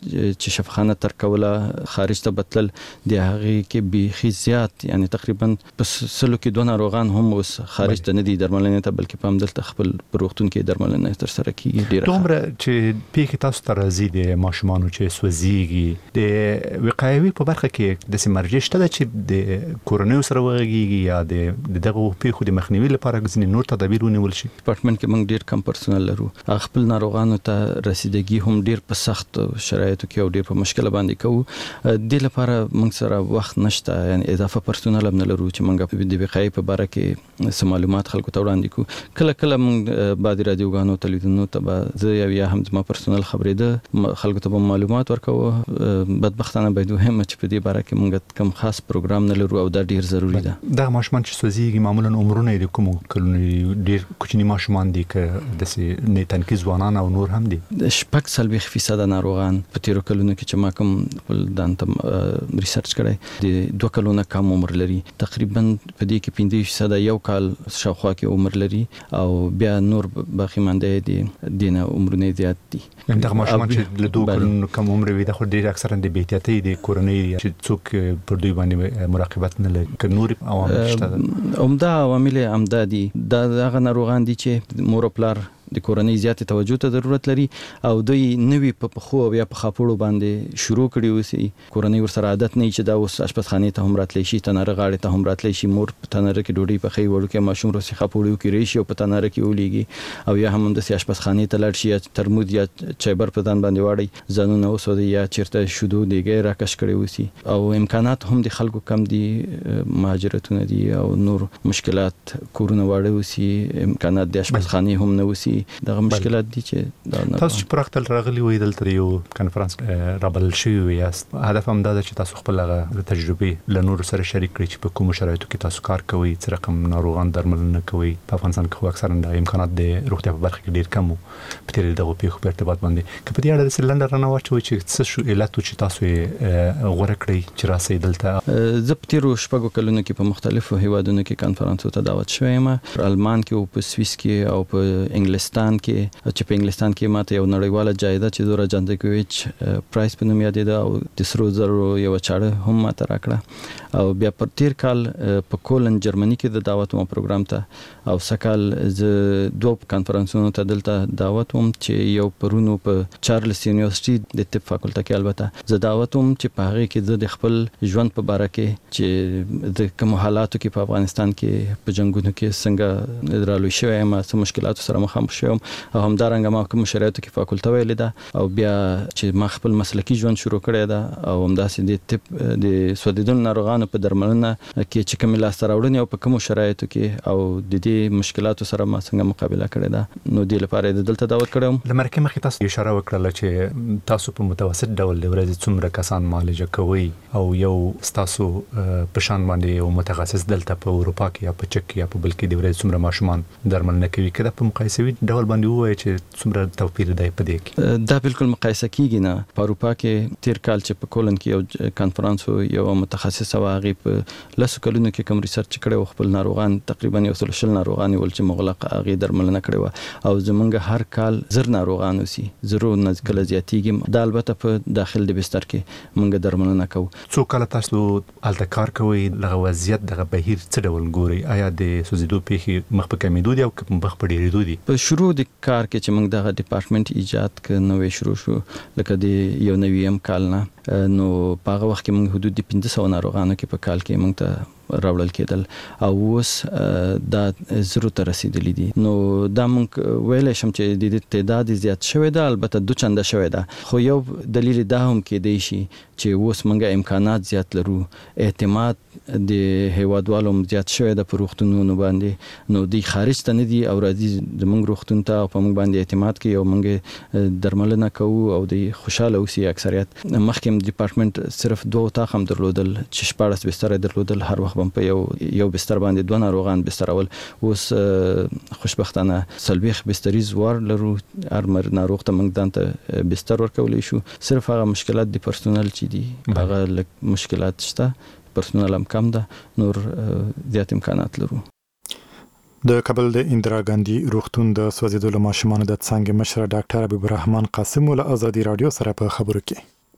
چې شفاخانه تر کوله خارج ته بتل د هغه کې به زیات یعنی تقریبا په سلو کې 2 ناروغان هم اوس خارج ته نه دي درملنه ته بلکې په همدلته خپل پروختون کې درملنه تر سره کیږي ډیره دومره چې پیښه تاسو ته راځي د ماشومانو چې سوځيږي د وقایوي په برخه کې د سیمرجې شته چې د کورونیو سره وغږیږي یا د دغه پیښو د مخنیوي لپاره ځینې نور تدابیر ونیول شي. ډپارټمنټ کې موږ ډیر کم پرسونل لرو خپل ناروغانو ته رسیدګي هم ډیر په سخت شرایطو کې او ډیر په مشکل باندې کوو د لپاره موږ سره وخت نشته یعنی اضافه پرسونل هم نه لرو چې موږ د وقایې په باره کې سم معلومات خلکو ته وړاندې کوو کله کله موږ بعد رادیوګانو تلویزیونونو ته زه یا هم زما پرسونل خبرېده خلکو ته معلومات ورکوو بدبختانه باید وهم چې په دې باره کې موږ کوم خاص پروګرام نه لرو او دا ډیر ضروری ده. دا ماشومان چې سوځيږي معمولا عمرونه د کوم کلونی ډیر کوچني ماشومان دي چې د نه تنکي ځوانان او نور هم دي. شپږ سلبي فیصد ناروغان په تیرو کلونو کې چې ما کوم دانتم ریسرچ کړی د 2 کلونو کم عمر لري تقریبا په دې کې 50% یو کال شاوخوا کې عمر لري او بیا نور باقي مانده دي دینه عمرونه زیات دي. دغه ماشومان چې له 2 کلونو کم عمر وي د خو ډیر اکثرا د بیتیاتي د کورنۍ چې څوک پر دوی باندې مراقبت نه لري که نور عوامل شته عمده عوامل امدادي دا هغه ناروغان دي چې مور او پلار د کورنۍ زیات توجه ته ضرورت لري او دوی نوی په خو یا په خاپوړو باندې شروع کړي وسی کورنۍ ورسره عادت نه چې دا اوس اشپزخانه ته هم راتلی شي تناره غاړه ته هم راتلی شي مور په تناره کې ډوډۍ په خې وړو کې ماشوم روسي خاپوړو کې ریشي او په تناره کې ولېږي او یا هم د اشپزخانه ته لاړ شي یا ترموز یا چایبر په دان باندې واړي ځانونه اوسو یا چیرته شودو دیګه راکش کړي وسی او امکانات هم د خلکو کم دي مهاجرتونه دي او نور مشکلات کورونه واړه وسی امکانات د اشپزخانه هم نه وسی دغه مشکلات دي چې تاسو چې پرختل راغلي وې دلته یو کانفرنس رابل شوی یاست هدف هم دا چې تاسو خپل تجربه له نور سره شریک کړئ چې په کوم شرایطو کې تاسو کار کوئ څه رقم ناروغان درملنه کوي په افغانستان کې اکثرا د امکانات د روغتیا په برخه کې ډیر کم وو په تیر دغه پیښو په ارتباط باندې که په دې اړه د سلندر نه واچوي چې څه شو علت چې تاسو غوړه کړی چې راسي دلته زه په تیر شپږو کلونو کې په مختلفو هیوادونو کې کانفرنسونو ته دعوت شوم په آلمان کې او په سویس کې او په انګلستان کې چې په انګلستان کې ماته یو نړیواله جایزه چې زورا جاندکویچ پرایز په نوم یادېده او د سرو زرو یو چاړه هم ماته راکړه او بیا پر تیر کال په کولن جرمني کې د دعوت مو پروګرام ته او سکال ز دوه کانفرنسونو ته دلته دعوت وم چې یو پرونو په چارلز یونیورسيټي د طب فاکولټه کې البته ز دعوت وم چې په هغه کې د خپل ژوند په اړه کې چې د کوم حالاتو کې په افغانستان کې په جنگونو کې څنګه درالو شوی ما څه مشکلات سره مخامخ شوم او همدارنګه ما کوم شرایطو کې فاکولټه ویلې ده او بیا چې ما خپل مسلکی ژوند شروع کړی ده او همداسې د طب د سوځیدونکو ناروغانو په درملنه کې چې کوم لاسته راوړنې او په کوم شرایطو کې او د دې مشکلاتو سره ما څنګه مقابله کړې ده نو د لپاره د دلته دعوت کړم. لمرکه مخې تاسو اشاره وکړه چې تاسو په متوسط ډول د ورځې څومره کسان معالجه کوي او یو تاسو په شان باندې یو متخصص دلته په اروپا کې یا په چک یا په بلکې د ورځې څومره ماشومان درملنه کوي کله په مقایسوي ډول باندې وایي چې څومره توپیر دی په دې کې؟ دا بالکل مقایسه کیږي نه. په اروپا کې تیر کال چې په کولن کې یو کانفرنس یو متخصص واغې په لاسو کلونو کې کوم ریسرچ کړي او خپل ناروغان تقریبا یو څل ناروغان ول چې مغلق اغه درملنه کړي او زمونږ هر کال زر ناروغان وسی زرو نزکل زیاتیږي. دا البته په داخل د بستر کې مونږ درملنه کوو. څو کله تاسو الته کار کوي لغه وضعیت دغه بهیر څه ډول ګوري؟ آیا د سوزیدو پیخي مخ په کمیدو دي او مخ په ډیریدو دي؟ په شروع د کار کې چې موږ دغه ډپارټمنټ ایجاد ک نوې شروع شو لکه د یو نویم کال نه نو په هغه وخت کې موږ حدود 500 ناروغانو کې په کال کې موږ ته راوړل کېدل او اوس دا زرو ته رسیدلی دي. نو دا موږ ویلې شم چې د تعداد زیات شوی ده البته دو چنده شوی ده خو یو دلیل دا هم کې دی شي چې اوس موږ امکانات زیات لرو اعتماد د هیوادوالو زیات شوی ده په روغتونونو باندې نو دی خارج ته نه دي او راځي زموږ روغتون ته او په موږ باندې اعتماد کوي او موږ درملنه کوو او د خوشاله اوسي. اکثریت مخکې ډپارټمنټ صرف 2 اتاق هم درلودل چې 14 بستر درلودل هر وخت په یو بستر باندې 2 ناروغان بسترول. اوس خوشبختانه سلبیخ بستری زوار لرو هر ناروغ ته موږ دانته بستر ورکولې شو. صرف هغه مشکلات د پرسونل چې دي هغه مشکلات شته پرسونل هم کم ده نور زیات امکانات لرو. د کابل د اندرا ګاندی روغتون د سوځیدلو ماشومانو د څنګه مشر ډاکټر حبیب الرحمن قاسم ول ازادي رادیو سره په خبرو کې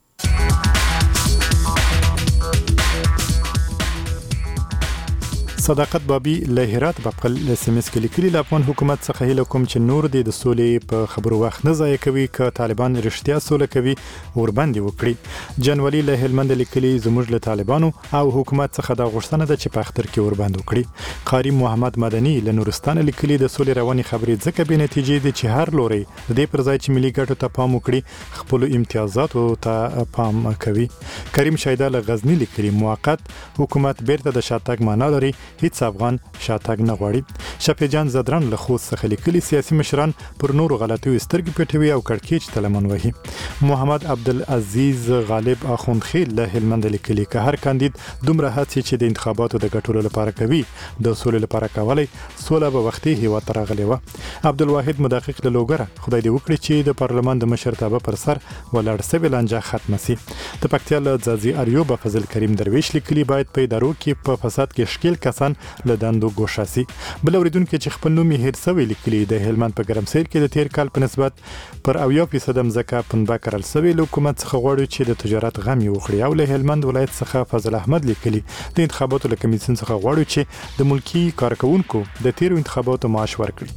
صداقت بابی له هرات په خپل SMS کې لیکلي له افغان حکومت څخه هیله کوم چې نور د سولې په خبرو وخت نه ضایع کوي ک طالبان رښتیا سوله کوي ور باندې وکړي. جنولي له هلمند لیکلي زموږ له طالبانو او حکومت څخه د غوښتنه ده چې په اختر کې ور باندې وکړي. قاری محمد مدني له نورستان لیکلي د سولې رواني خبرې ځکه به نتیجې دي چې هر لوري د دې پر ځای چې ملي ګټو ته پام وکړي خپل امتیازاتو ته پام کوي. کریم شایدا له غزنی لیکلي موقت حکومت بیرته د شاتګ معنا لري هیڅ افغان شاتګ نه غواړي. شفیع جان زدران له خوست څخه لیکلي سیاسي مشران پر نورو غلطیو سترګې پټوي او کړکېچ تلمن وهي. محمد عبدالعزیز غالب اخوندخیل له هلمند لیکلي که هر کاندید دومره هڅې چې د انتخاباتو د ګټلو لپاره کوي د سولې لپاره کولای سوله به وختي هیواد ته راغلی و. عبدالواحد مدقق له لوګره خدای دې وکړي چې د پارلمان د مشرتابه پر سر ولاړ سوي لانجه ختمه سي. د پکتیا له ځاځي اریوب فضل کریم درویش لیکلي باید په ادارو کې په فساد کې شکیل کسان له دندو ګوښاسي. بل اوریدونکو چې خپل نوم یې هیر سوی لیکلي د هلمند په ګرمسیر کې د تیر کال په نسبت پر 80% ځکه پنبه کرل سوی له حکومت څخه غواړي چې د تجارت غم یې وکړي او له هلمند ولایت څخه فضل احمد لیکلي د انتخاباتو له کمیسیون څخه غواړي چې د ملکی کارکونکو د تیر انتخاباتو معاش ورکړي.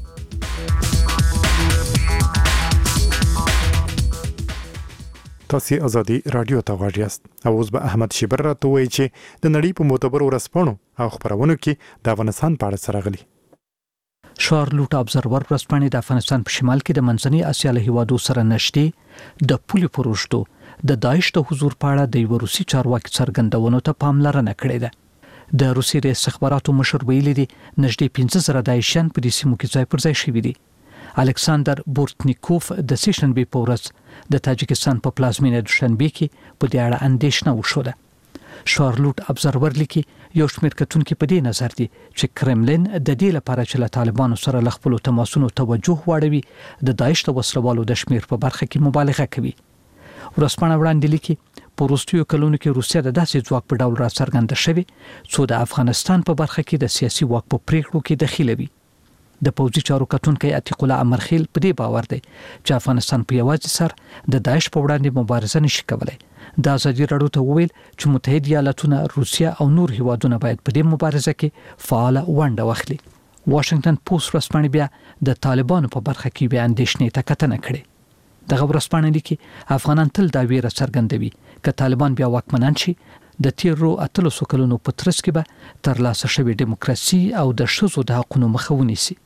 تاسو ازادي رادیو ته غواړئ او اوس به احمد شیبر راته وایي چې د نړۍ په معتبر ورسپانو او خبرونو کې د افغانستان په اړه سره غلي. شارلوټ ابزرور ورسپانې د افغانستان په شمال کې د منځنۍ اسیا له هیوادو سره نشټي د پولي پروژو د داعش د حضور په اړه د روسي چارواکي څرګندونو ته پاملرنه کړې ده. د روسي د استخباراتو مشر ویلي دي نږدې 15,000 داعشیان په دې سیمو کې ځای پر ځای شوي دي. الکساندر بورتنیکوف د سیشنبې په ورځ د تاجکستان په پلازمینه دوشنبه کې په دې اړه اندېښنه وشوله. شارلوټ ابزرور لیکي یو شمېر کتونکو په دې نظر دي چې کرملین د دې لپاره چې له طالبانو سره ل خپل تماسونو توجه واړوي د داعش د وسلوالو د شمېر په برخه کې مبالغه کوي. ورسپانه وړاندې لیکي په وروستیو کلونو کې روسیا د داسې ځواک په ډول را څرګنده شوې څو د افغانستان په برخه کې د سیاسي واک په پریکړو کې دخیله وي. د پوځي چارو کتونکو عتیق الله امرخیل په دې باور دی چې افغانستان په یوازې سر د داعش په وړاندې مبارزه نشي کولای. د ازادي راډیو ته وویل چې متحده ایالاتونه روسیا او نور هیوادونه باید په دې مبارزه کې فعال ونډه واخلي. واشنگټن پوسټ ورسپانې بیا د طالبانو په برخه کې بیا اندېښنې ته کتنه کړې. دغه ورسپانې لیکي افغانان تل دا ویره څرګندوي چې طالبان بیا واکمنان شي د تیرو 300 کلونو په ترڅ کې به ترلاسه شوی دیموکراسي او د ښځو د حقوقو مخه ونیسي.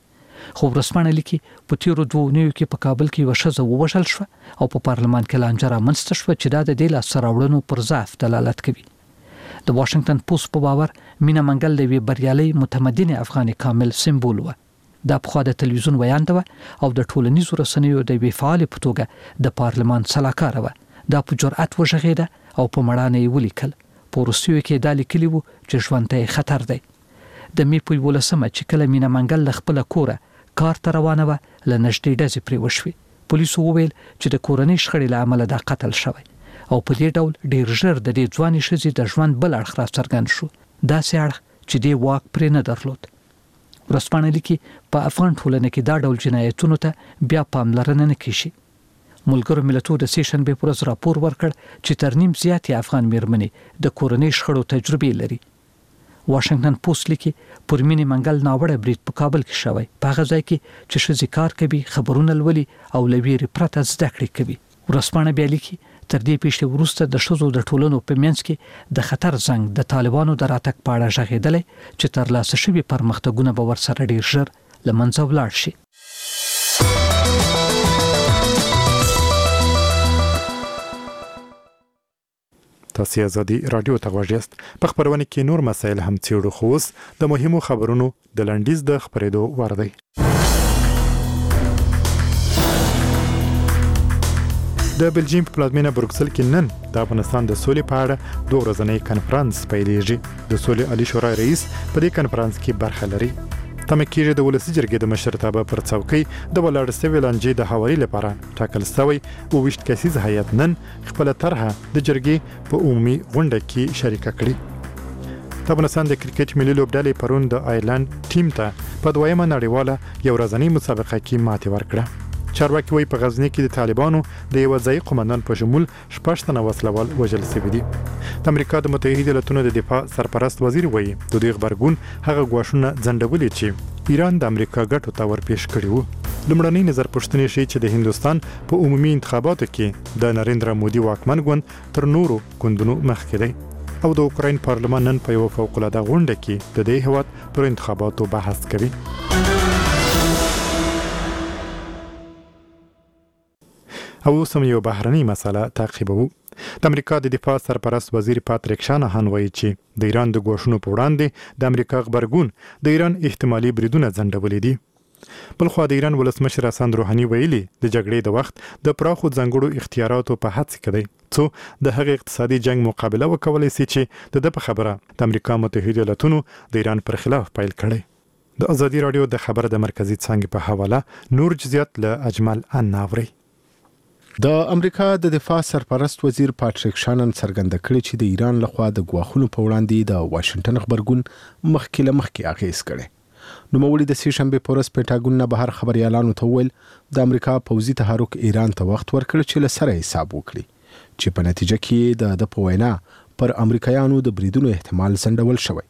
خو ورسپانه لیکي په تیرو 2 نیو کې په کابل کې وشزه ووژل شو او په پارلمان کې لانجه رامنځته شوه چې دا د دې لاس راوړنو پر ضعف دلالت کوي. د واشنگټن پوسټ په باور مینا منګل د وی بریالي متمدن افغاني کامل سمبول و. دا په خوا د تلویزیون ویاند و او د ټولنیزو رسنیو د وی فعال په توګه د پارلمان سلاکار و. دا په جرأت وژغیده او په مړانه ولیکل. په روسیو کې دا لیکلی وو چې ژوند ته خطر دی. د می په 11 چې کله مینا منګل خپل کوره کار ته روانه و لنشډې ډزې پرې وشوي. پولیسو وویل چې د کورنۍ شخړې له امله دا قتل شوی او په دې ډول ډیر ژر د دې ځواني ښځې د ژوند بل اړخ راڅرګند شو. دا سیاړ چې دې واک پرې نه درلود. ورسپانه لیکي په افغان ټولنه کې دا ډول جنایتونو ته بیا پاملرنه نه کیږي. ملګرو ملتونو د سیشن به پرز راپور ورکړ چې ترنیم زیاتې افغان میرمنې د کورنۍ شخړو تجربه لري. واشنگټن پوسټ لیکي پر مینې منګل ناوړه برید په کابل کې شوی. په هغه ځای کې چې ښځې کار کوي، خبرونه لولي او لویری پرته زده کړې کوي. ورسپانه بیا لیکي تر دې پیښې وروسته د ښځو د ټولنو په منځ کې د خطر زنګ د طالبانو د راتګ په اړه غږېدلی چې ترلاسه شوي پرمختګونه به ورسره ډیر ژر له منځه ولاړ شي. تاسو ازادي رادیو ته غوږ یاست. په خبرونه کې نور مسایل هم څېړو، خو اوس د مهمو خبرونو د لنډیز د خبرېدو وار دی. د بلجیم په پلازمینه بروکسل کې نن د افغانستان د سولې په اړه 2 ورځنی کنفرانس پیلېږي. د سولې عالی شورا رئیس په دې کنفرانس کې برخه لري. تمه کېږي د ولسي جرګې د مشرتابه پر څوکۍ د ولاړ سوي لانجې د حوالې لپاره ټاکل شوی 22 کسیز هیئت نن خپل طرحه د جرګې په عمومي غونډه کې شریکه کړې. د افغانستان د کرکټ ملي لوبډلې پرون د آیرلند ټیم ته په 2مه نړیواله یو ورځنۍ مسابقه کې ماتې ورکړه. چارواکي وایي په غزنی کې د طالبانو د یو ځای قومندان په شمول 6 تنه وسلوال وژل شوي دي. د امریکا د متحده ایالاتونو د دفاع سرپرست وزیر وایي د دې خبرګون هغه غواښونه ځنډولي چې ایران د امریکا ګټو ته ورپېښ کړي وو. لومړنۍ نظر پوښتنې ښیي چې د هندوستان په عمومي انتخاباتو کې د نریندرا مودي واکمن ګوند تر نورو ګوندونو مخکې دی او د اوکراین پارلمان نن په یو فوق العاده غونډه کې د دې هیواد پر انتخاباتو بحث کوي. او سم یو بهرنۍ مسله تعقیبوو. د امریکا د دفاع سرپرست وزیر پاتریک شانهان وایي چې د ایران د غوښتنو په وړاندې د امریکا خبرګون د ایران احتمالي بریدونه ځنډولي دي. بلخوا د ایران ولسمشر حسن روحاني ویلي د جګړې د وخت د پراخو ځانګړو اختیاراتو په هڅه کې دی څو د هغې اقتصادي جنگ مقابله وکولای شي چې د په خبره د امریکا متحده ایالاتونو د ایران پر خلاف پیل کړي. د ازادي رادیو د خبر د مرکزی څانګې په حواله نور جزئیات له اجمل اناوري. د امریکا د دفاع سرپرست وزیر پاتریک شانن څرګنده کړې چې د ایران لخوا د غواخونو په وړاندې د واشنگټن خبرګون مخکې اغیز کړي. نو مولي د سیشنبه پورس پټاګون نه بهر خبريالانو ته ویل د امریکا پوځي تحرک ایران ته وخت ورکړ چې له سره حساب وکړي چې په نتیجه کې د پوینا پر امریکایانو د بریدونو احتمال سندول شوی.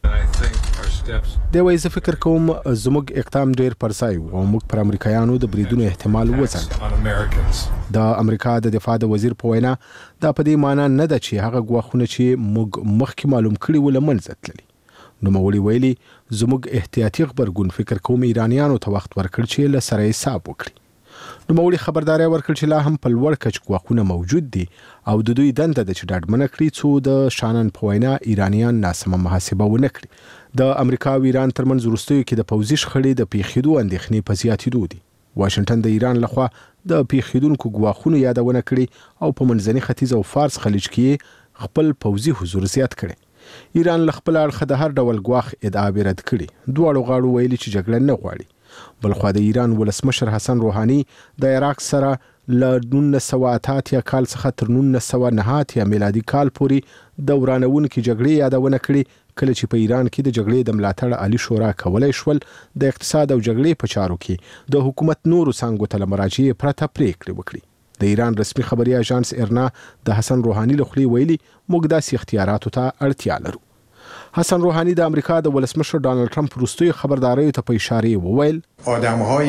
د وایي زه فکر کوم زموږ اقدام ډیر پرځای او موږ پر امریکایانو د بریدونو احتمال وځند. د امریکا د دفاع د وزیر په وینا دا په دې معنی نه ده چې هغه غواخونه چې موږ مخکې معلوم کړي ول منځ تللی. نو مولي ویلي زموږ احتیاطي خبرګون فکر کوم ایرانیانو ته وخت ورکړ چې له سره حساب وکړي. نو مولي خبرداري ورکړ چې لا هم په لوړ کچ غواخونه موجود دي او د دوی دنده د چې ډاډمنه کړي څو د شانن په وینا ایرانیان ناسمه محاسبه ونه کړي. د امریکا او ایران ترمنځ وروستیو کې د پوځي شخړې د پیښېدو اندېښنې په زیاتېدو دي. واشنگټن د ایران لخوا د پیښېدونکو غواخونو یادونه کړې او په منځني ختیځ او فارس خلیج کې خپل پوځي حضور زیات کړي. ایران ل خپل اړخ د هر ډول غواخ ادعا رد کړي. دواړو غاړو ویلي چې جګړه نه غواړي. بلخوا د ایران ولسمشر حسن روحاني د عراق سره ل 1988 کال څخه تر 1989 میلادي کال پورې د ورانونکو جګړې یادونه کړي کله چې په ایران کې د جګړې د ملاتړ عالی شورا کولای شول د اقتصاد او جګړې په چارو کې د حکومت نورو څنګه ته مراجعه پرته پریکړه وکړي. د ایران رسمي خبري اژانس ارنا د حسن روحاني لخوا ویلي موږ داسې اختیاراتو ته اړتیا لرو. حسن روحاني د امریکا د ولسمشر ډانلډ ټرمپ وروستي خبرداري ته په اشاره وویل آدمهای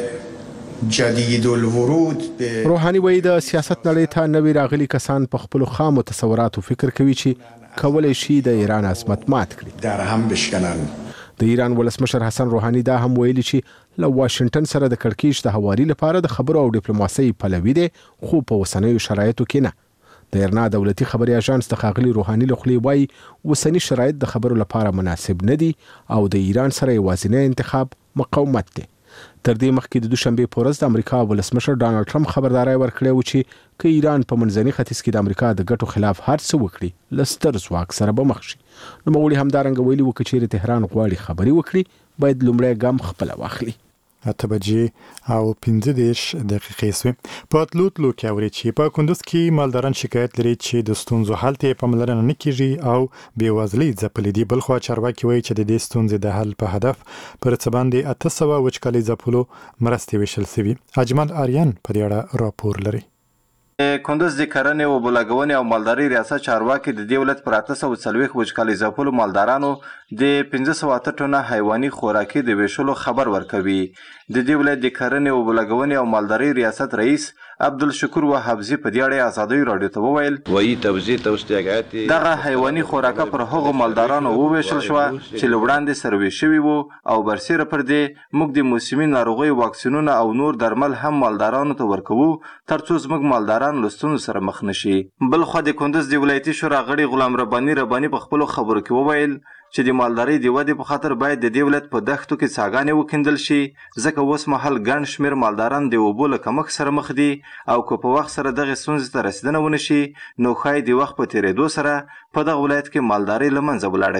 جدید الورود به روحاني وایي د سیاست نړۍ ته نوی راغلي کسان په خپل خام تصوراتو فکر کوي چې کولای شي د ایران عظمت مات کړي. در هم بشکنن. د ایران ولسمشر حسن روحاني دا هم ویلي چې له واشنگټن سره د کړکېچ د هواري لپاره د خبرو او ډیپلوماسۍ پلوي دی خو په اوسنیو شرایطو کې نه. د ایرنا دولتي خبري اژانس د ښاغلي روحاني له خولې وایي اوسني شرایط د خبرو لپاره مناسب نه دي او د ایران سره یوازینی انتخاب مقاومت دی. تر دې مخکې د دوشنبه په ورځ د امریکا ولسمشر ډانلډ ټرمپ خبرداري ورکړې و چې که ایران په منځني ختیځ کې د امریکا د ګټو خلاف هر څه وکړي لستر ځواک سره به مخ شي. نو مغولي همدارنګ ویلي و چې چیرې تهران غواړي خبري وکړي باید لومړی ګام خپل واخلي. اته بجې او 15 دقیقې سوې. په تلوتلو کې اوري چې په کندوز کې مالداران شکایت لري چې د ستونزو حل ته پاملرنه نه کیږي او بېوزلي ځپلې دي. بل خو چارواکي وایي چې د دې ستونزې د حل په هدف پر څه باندې 800 وچکالي ځپلو مرستې ویشل شوي. اجمل آریان په دې اړه راپور لري. کندوز د کرنې او بولاګونې او مالداري ریاست چارواکي د دولت پر 840 وچکالي ځپلو مالدارانو د 1508 ټنه حیواني خوراکي د ویشلو خبر ورکوي. د دولت د کرنې او بولاګونې او مالداري ریاست رئیس عبدالشکور وهابزي په دې اړه ازادي رادیو ته وویل وایي توزیع توستیګات دغه حیواني خوراکه پر هغو مالدارانو وویشل شو چې لوړاندې سروي شوی وو او برسیره پر دې موږ د موسمي ناروغیو واکسینونه او نور درمل هم مالدارانو ته ورکوو ترڅو زموږ مالداران له ستونزو سره مخ نشي. بل خو د کندوز د ولایتي شورا غړي غلام رباني په خپلو خبرو کې وویل چې د مالدارۍ د ودې په خاطر باید د دولت په دښتو کې څاګانې وکیندل شي ځکه اوس مهال ګڼ شمېر مالداران د اوبو له کمښت سره مخ دي او که په وخت سره دغې ستونزې ته رسیدنه ونه شي نو ښایي د وخت په تېرېدو سره په دغه ولایت کې مالدارۍ له منځه ولاړه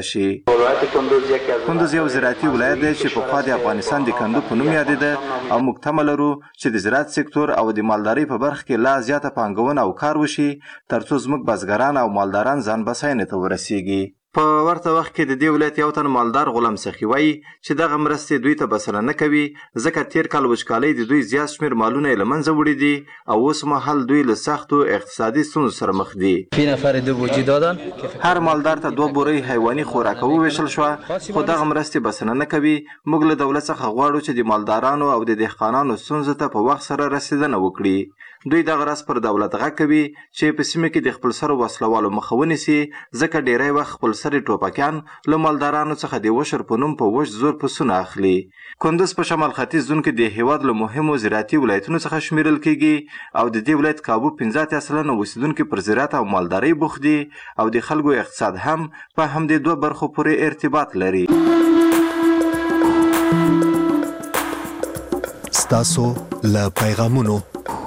شي. کندوز یو زراعتي ولایت دی چې پخوا د افغانستان د کندو په نوم یادېده او موږ تمه لرو چې د زراعت سکتور او د مالدارۍ په برخه کې لا زیاته پانګونه او کار وشي ترڅو زموږ بزګران او مالداران ځان بساینې ته ورسیږي. په ورته وخت کې د دې ولایت یو تن مالدار غلام سخي وایي چې دغه مرستې دوی ته بسنه نه کوي ځکه تیر کال وچکالۍ د دوی زیات شمېر مالونه یې له منځه وړي دي او اوس مهال دوی له سختو اقتصادي ستونزو سره مخ دي. هر مالدار ته 2 بورۍ حیواني خوراکه وویشل شوه خو دغه مرستې بسنه نه کوي. موږ له دولت څخه غواړو چې د مالدارانو او د دهقانانو ستونزو ته په وخت سره رسیدنه وکړي. دوی دغه راز پر دولت غږ کوي چې په سیمه کې د خپل سرو وسلوالو مخه ونیسي ځکه ډیری وخت خپل سري ټوپکیان له مالدارانو څخه د وشر په نوم په وش زور پسونه اخلي. کندوز په شمال ختیځ زون کې د هیواد له مهمو زراعتي ولایتونو څخه شمیرل کیږي او د دې ولایت کابو 15% اوسیدونکي پر زراعت او مالدارۍ بوخت دي او د خلکو اقتصاد هم په همدې 2 برخو پورې ارتباط لري. ستاسو له پیغامونو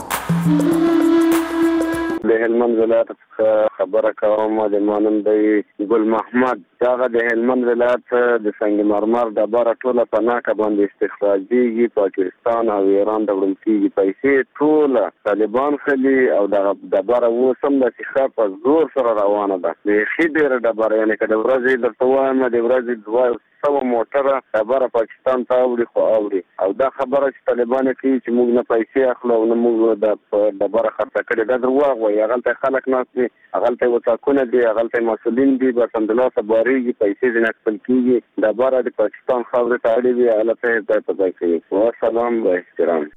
د هلمند ولایت خبره کوم د مانم دی ګل محمد دغه د هلمند ولایت د سنگ مرمر د بار ټوله په ناکه باندې استخراجيږي پاکستان او ایران د ورمتي پیسې ټوله طالبان خلی او د بار وسم د ښه په زور سره روانه ده. د خیبر د بار یعنی کله ورځې درته وایم د ورځې 200 موټره د بار پاکستان ته وړي خو اوري او دا خبره چې طالبان کوي چې موږ نه پیسې اخلو او نه موږ د بار خرڅ کړي دا دروغ وایي. هغه خلک ناس دي هغه وڅاکونه دي هغه مسؤلین دي بس اندلا صبريږي پیسې د نقل کیږي د بار د پاکستان خبره ته اړې وي هغه ته پاتې کوي. والسلام و احترام.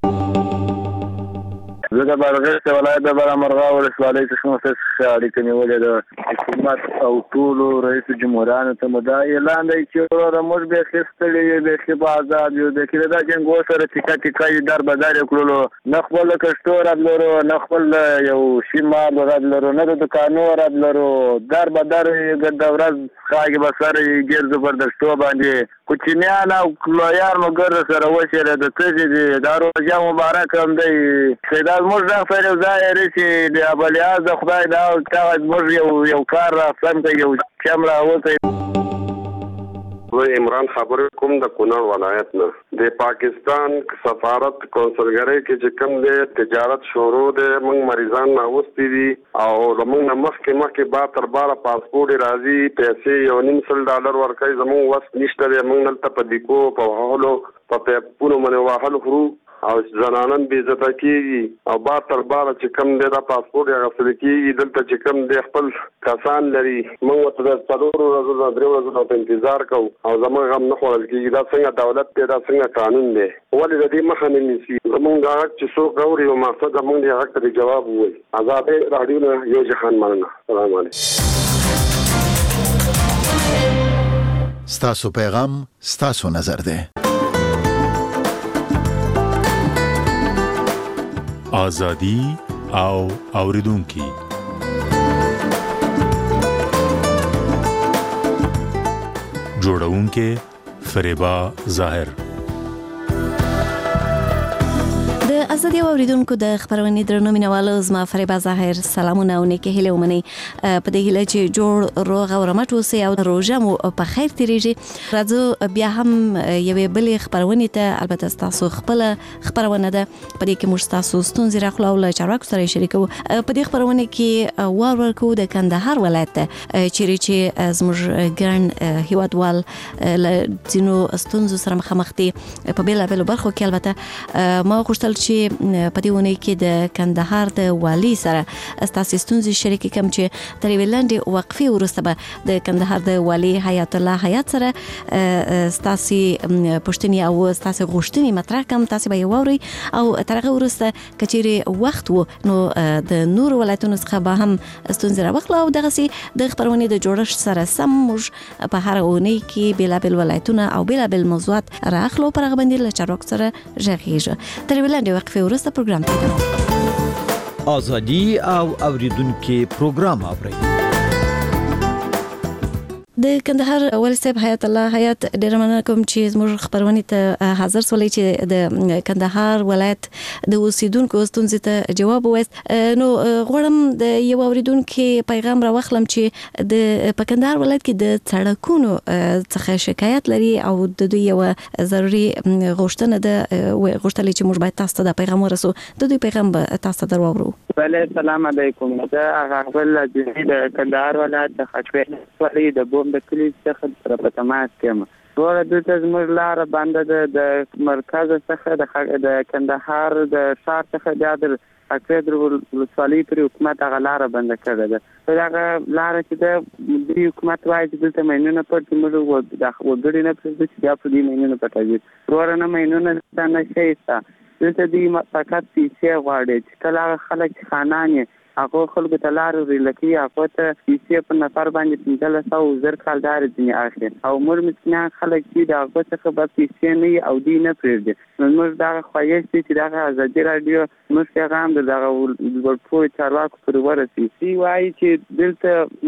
زه د بارغیس ولایت د برامرغه ولسوالۍ څخه څه اړیکه نیولې ده حکومت او ټولو رئیس جمهورانو ته مدا اعلان دی چې ورته موږ به خستلې به خې په آزاد یو د کله دا جنګ سره ټیکا ټیکای در بدار کړلو نه خپل کشتور ادلرو نه خپل یو شیمال ادلرو نه د دکانو ادلرو در بدار د ورځ خاګه بسره ګر زبردستو باندې کوچنیان او کلویار مګر سره وشره د تجدید دارو جام مبارک هم دی سیدا موږ دا فعل ځای رسي د ابلیاز د خدای دا موږ یو کار راځم ته یو کیمرا وته. زه عمران خبرې کوم د کونړ ولایت نه. د پاکستان سفارت کونسلګرۍ کې چې کوم د تجارت شروع دی موږ مریضان ناوستي دي او زموږ نه مخکې با تر باره پاسپورټ راځي پیسې $1.5 ورکوي زموږ وس نشته دی. موږ دلته په دیکو په وهلو په پیپونو باندې وهلو خورو او زنانن بې عزته کېږي او با تر باره چې کوم دی دا پاسپورټ یې اخیستل کېږي دلته چې کوم دی خپل کسان لري موږ ورته د 4 ورځو نه 3 ورځو ته انتظار کوو او زموږ هم نه خوړل کېږي. دا څنګه دولت دی دا څنګه قانون دی ولې د دې مخه نه نیسي. زموږ دا حق چې څوک اوري او مقصد زموږ د حق ته جواب ووایي. ازادۍ راډیو نه یو جهان مننه. سلام علیکم. ستاسو پیغام ستاسو نظر دی. ازادي او اوریدونکو جوړونکو فریبا ظاهر. ازادي اوریدونکو د خبرونې درنو مینوالو زما فریبا ظاهر سلامونه او نیکه هیله ومني په دې هیله چې جوړ روغ او رمټ اوسئ او روژه مو په خیر تیریږي. راځو بیا هم یوې بلې خبرونې ته، البته تاسو خپل خبرونه ده په دې کې موږ تاسو ستونزې راخلو او له چارواکو سره شریکو. په دې خبرونه کې ورکو د کندهار ولایت چې زموږ ګران هیوادوال له ځینو ستونزو سره مخامخ دي په بیلابیلو برخو کې. البته ما غوښتل چې په دې ونې کې د کندهار د والي سره ستاسو ستونزې شریک کوم چې تر ویلندې وقفې وروسته به د کندهار د والي حیات الله حیات سره ستاسو پښتني او ستاسو غوښتنې مطرح کوم. تاسو به یووري او ترغه وروسته کچېري وخت وو نو د نور ولایتونو څخه به هم ستونزې راوخلو او دغه سي د خبرونې د جوړښت سره سم موږ په هر ونې کې بیلابل ولایتونه او بیلابل موضوعات راخلو پر هغه باندې له چارواکو سره ژغېږو. تر ویلندې وقفه ورسته پروګرام ته ازادي او اوریدونکو پروګرام اوري. د کندهار والي صاحب حیات الله حیات ډېر مننه کوم چې زموږ خبرونه ته حاضر سولې چې د کندهار ولایت د اوسیدونکو ستونزې ته جواب وایست. نو غواړم د یو اوریدونکو پیغام راوخلم چې د کندهار ولایت کې د سړکونو څخه شکایت لري او د دوی یو ضروري غوښتنه ده غوښتل چې موږ باید تاسو ته د پیغام ورسو. د دوی پیغام به تاسو ته درواورو. بله السلام علیکم. دا هغه بل د کندهار ولایت د خشوي ولې د بوم د کلی څخه تر په تماس کې ټول د زموږ لار باندې د مرکز څخه د کندهار د شهر څخه د اکثر ولسوالۍ پر حکومت هغه لار بند کړې ده. هغه لار چې د حکومت وايي چې د مینونو پر موږ د وګړي نه پرځي چې بیا په دې مینونو پټوي ورنه مینونو نه شي تا دلته دې فقط پیسې غواړي چې کله خلک خانانه هغه خلکو ته لار ورلکې هغه ته پیسې په نفر باندې 1500 زر کالدار دي اخر او مور مسکینان خلک دي هغه څخه به پیسې نه او دي نه پرېږدي. نو موږ دا خواهش دي چې دا ازادي رادیو موږ پیغام دغه ورپوي چارواکو پر ورسي سی وایي چې دلته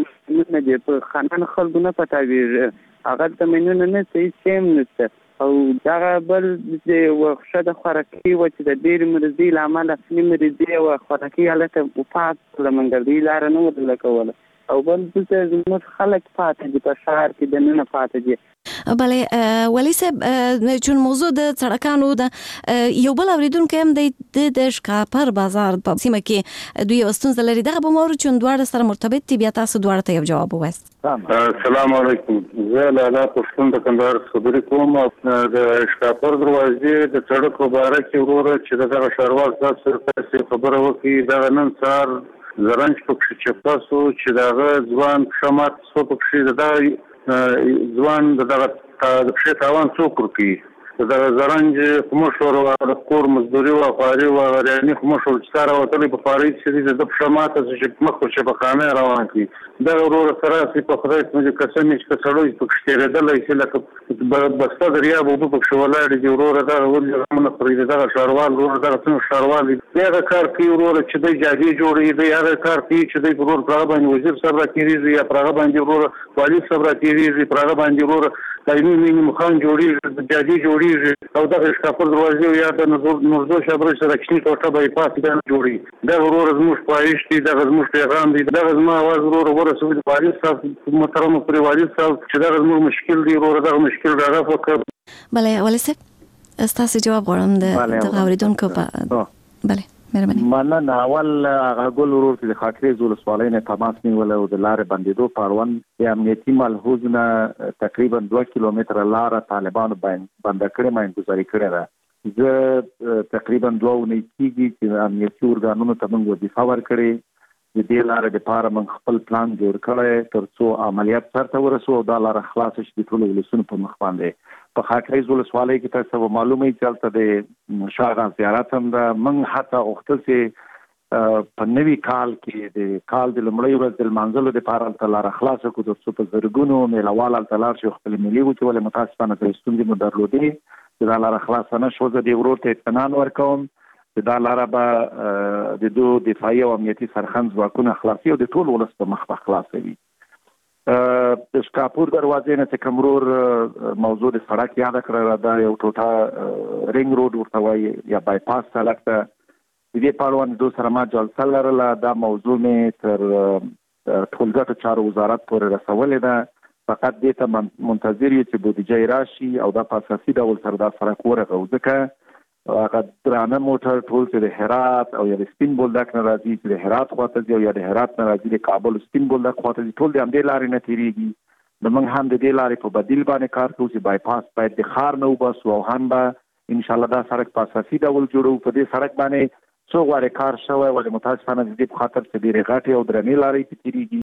نه دي په خانان خلکو نه پټاوي هغه ته مننه نه سیم نشته او دا بل د وښه د خوراکي و چې د ډېر مرزي لامل خپل مرزي او خوراکي حالت په پات لمنګردي لار نه ودل کوله او بل څه زموږ خلک پاتې دي په شهر کې د نه پاتې دي. بله ولی صاحب چون موضوع د سړکانو د یو بل اوریدونکو هم د شکاپر بازار په سیمه کې دوی ستونزه لري. دغه به مورو چون دواړه سره مرتبط دي بیا تاسو دواړه ته یو جواب ووایست. السلام علیکم. زه لاله پښتون د کندهار خبرې کوم. د شکاپر دروازې د سړک مبارک وروره چې دغه شاروال تاسو خبره وکړي دغه نن سار زرنج پکښې چپاسو چې دغه ځوان شمات سو پکښې دغه ځوان دغه د پښې تاوان څوک ورکوي دغه زرنج کومشور او د کور مزدوري او خواري او غریاني کومشور چې سره وتلې په خواري چې د پښماته چې مخ چې په خانه روان کی دا ورور سره په خدای څخه قسم چې کڅړوي په کشتېدل چې لکه بسته دریا بو په شولاړ دی ورور دا ولې موږ پرې دا شاروال ورور دا څنګه شاروال دا کار کوي ورور چې د جادي جوړي دی هغه کار کوي چې د ورور پرغه باندې وزیر صاحب راکېږي یا پرغه باندې ورور والي صاحب راکېږي پرغه باندې ورور دایمي مين مخان جوړي جادي جوړي او دا شکاپر دروازې یا د نورزو شابر سره کښنی ټوټه به پاس دا جوړي دا ورور زموږ پایښت دی دا زموږ پیغام دی دا زموږ आवाज ورور ورسوي والي صاحب محترم پر والي صاحب چې دا زموږ مشکل دی ورور دا مشکل راغی فکر بله والي صاحب تاسو جواب غواړم د اوریدونکو په بله مهرباني مننه. اول هغه ګل ورور چې د خاطرې ولسوالۍ نه تماس نیول او د لارې بندیدو پروان د امنیتي ملحوظونه تقریبا 2 کیلومتره لار طالبانو بند کړې ماینګزاري کړې ده. زه تقریبا 2 ونې کېږي چې امنیتي ارګانونو ته موږ وظیفه ورکړې د دې لارې لپاره موږ خپل پلان جوړ کړی تر څو عملیات سرته ورسو او دا لاره خلاصه شي د ټولو ولسونو په مخ باندې. په خاطرې ولسوالۍ کې تاسو معلومه یې چې د شاغان زیارت هم د موږ حتی وختل چې په نوي کال کې د کال د لومړۍ ورځ د لمانځلو لپاره تلار خلاص کړو د څو په زرګونو میلوال تلار شو خپل ملي وچ ولې متاسفانه د ستونزې مو درلودې د لار خلاص نه شو د ورور ته اطمینان ورکوم د لار به د دوه دفاعي او امنیتي سرخند ځواکونه خلاصي او د ټول ولس په مخ په خلاصوي. د شکاپور دروازې نه چې کومرور موضوع د سړک یاد کړه دا یو ټوټه رینګ روډ ورته وایي یا بایپاس سړک ته د دې په اړه د سره ما جلسه لرله. دا موضوع مې تر ټولګټو چارو وزارت پورې رسولې ده فقط دې ته منتظر یو چې بودیجه راشي او دا په اساسي ډول سره دا سړک ورغو ځکه هغه درانه موټر ټول چې د هرات او یا د سپین بولدک نه راځي چې د هرات خواته ځي او یا د هرات نه راځي د کابل سپین بولدک خواته ځي ټول د همدې لارې نه تیریږي. نو موږ هم د دې لارې په بدیل باندې کار کوو چې بایپاس باید د ښار نه وباسو او هم به انشاءالله دا سړک په اساسي ډول جوړو. په دې سړک باندې څو غواړي کار شوی ولې متاسفانه د دې په خاطر چې ډېرې غټې او درنې لارې پې تیریږي